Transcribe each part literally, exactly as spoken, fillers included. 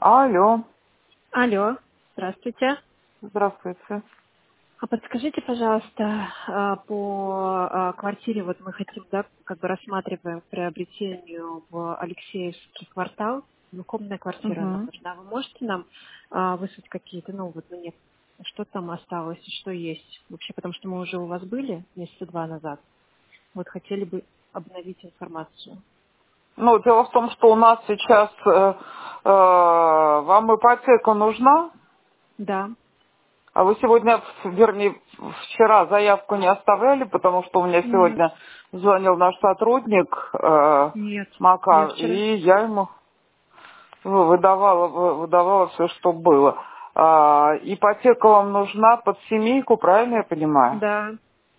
Алло, Алло, здравствуйте. здравствуйте. А подскажите, пожалуйста, а, по а, квартире, вот мы хотим, да, как бы рассматриваем приобретению в Алексеевский квартал, двухкомнатная квартира нам Угу. нужна. Вы можете нам а, выслать какие-то, ну вот мне, что там осталось и что есть вообще, потому что мы уже у вас были месяца два назад. Вот хотели бы обновить информацию. Ну, дело в том, что у нас сейчас э, э, вам ипотека нужна, Да. а вы сегодня, вернее, вчера заявку не оставляли, потому что у меня М, сегодня звонил наш сотрудник э, Нет, я Макар, вчера. и я ему выдавала, вы- выдавала все, что было. А, ипотека вам нужна под семейку, правильно я понимаю? Да.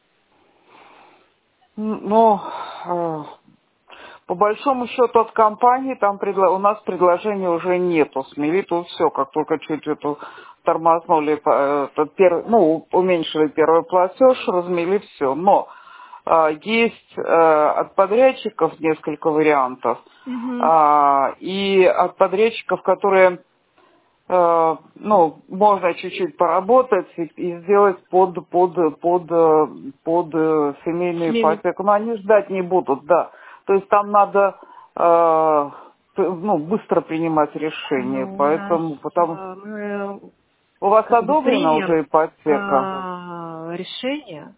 М, Ну, э, по большому счету от компании там предла- у нас предложения уже нету. Смели тут все, как только чуть эту тормознули, э, этот первый- ну, уменьшили первый платеж, размели все. Но а, есть э, от подрядчиков несколько вариантов. Угу. А, и от подрядчиков, которые э, ну, можно чуть-чуть поработать и, и сделать под, под, под, э, под э, семейную Семейный. ипотеку. Но они ждать не будут, да. То есть там надо э, п- ну, быстро принимать решение. Ну, у нас Поэтому, потому э, мы у вас как бы одобрена примем уже ипотека? э, решение,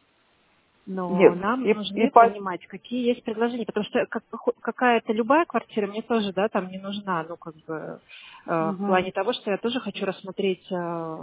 но Нет. нам И, нужны ипо- понимать, какие есть предложения, потому что как- хо- какая-то любая квартира мне тоже, да, там не нужна, ну, как бы, э, в Мгм. плане того, что я тоже хочу рассмотреть э,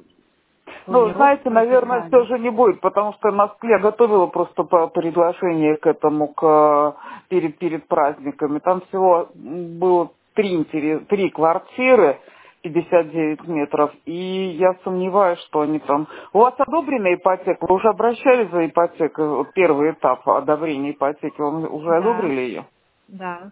Ну, знаете, планировку и так наверное, все далее. же не будет, потому что нас, я готовила просто по предложение к этому, к, э, перед, перед праздниками. Там всего м, было три, интерес- три квартиры, пятьдесят девять метров, и я сомневаюсь, что они там... У вас одобрена ипотека? Вы уже обращались за ипотекой? Вот первый этап одобрения ипотеки, вы уже Да, одобрили ее? да.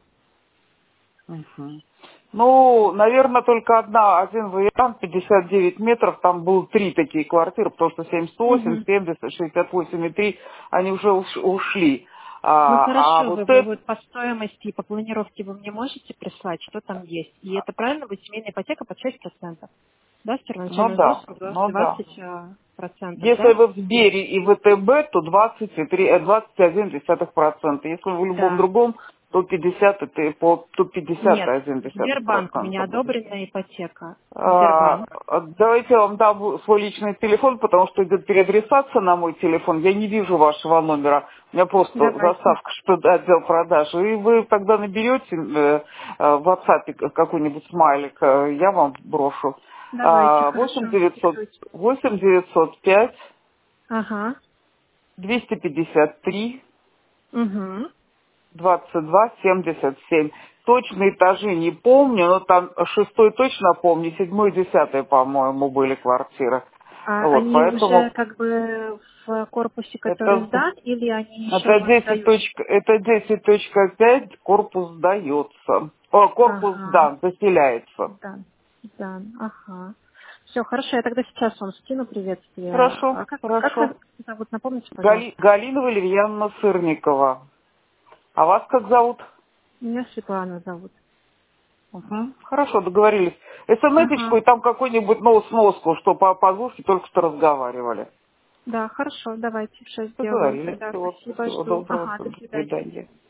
Мгм. Ну, наверное, только одна, один вариант, пятьдесят девять метров, там было три такие квартиры, потому что семьдесят восемь, Мгм. семьдесят, шестьдесят восемь и три, они уже уш- ушли. Ну А, а хорошо, вот вы, вы это, вот по стоимости и по планировке вы мне можете прислать, что там есть? И это правильно будет семейная ипотека под шесть процентов? Да, с ну первоначальным да, взносом ну да. двадцать э, процентов, Если да? вы в Сбере и в ВТБ, то двадцать три, э, двадцать один десятых процента. Если вы в любом Да. другом, то пятьдесят, это по- то пятьдесят Нет, один десятых Сбербанк, у процента меня будет. одобренная ипотека. А, Сбербанк. Давайте я вам дам свой личный телефон, потому что идет переадресация на мой телефон. Я не вижу вашего номера. У меня просто Давайте. заставка, что отдел продаж. И вы тогда наберете э, э, в WhatsApp какой-нибудь смайлик, э, я вам брошу. Давайте, А, восемь хорошо. девятьсот Фиксуйте. восемь девятьсот пять Ага. двести пятьдесят три Угу. двадцать два семьдесят семь. Точные этажи не помню, но там шестой точно помню, седьмой и десятый, по-моему, были квартиры. А Вот, они уже поэтому как бы в корпусе, который это, сдан, или они это еще десять сдаются? точка, это десять точка пять корпус сдается. О, корпус Ага. сдан, заселяется. Да, да, ага. Все, хорошо, я тогда сейчас вам скину приветствие. Хорошо, А как, как хорошо. вас зовут, напомните, Гали- пожалуйста. Галина Валерьяновна Сырникова. А вас как зовут? Меня Светлана зовут. Мгм. Хорошо, договорились. СМС-очку Ага. и там какой-нибудь ну, сноску, что по позвушке только что разговаривали. Да, хорошо, давайте, все сделаю. Договорились. Да, Всего, спасибо, всего жду. доброго. Ага, до До свидания. свидания.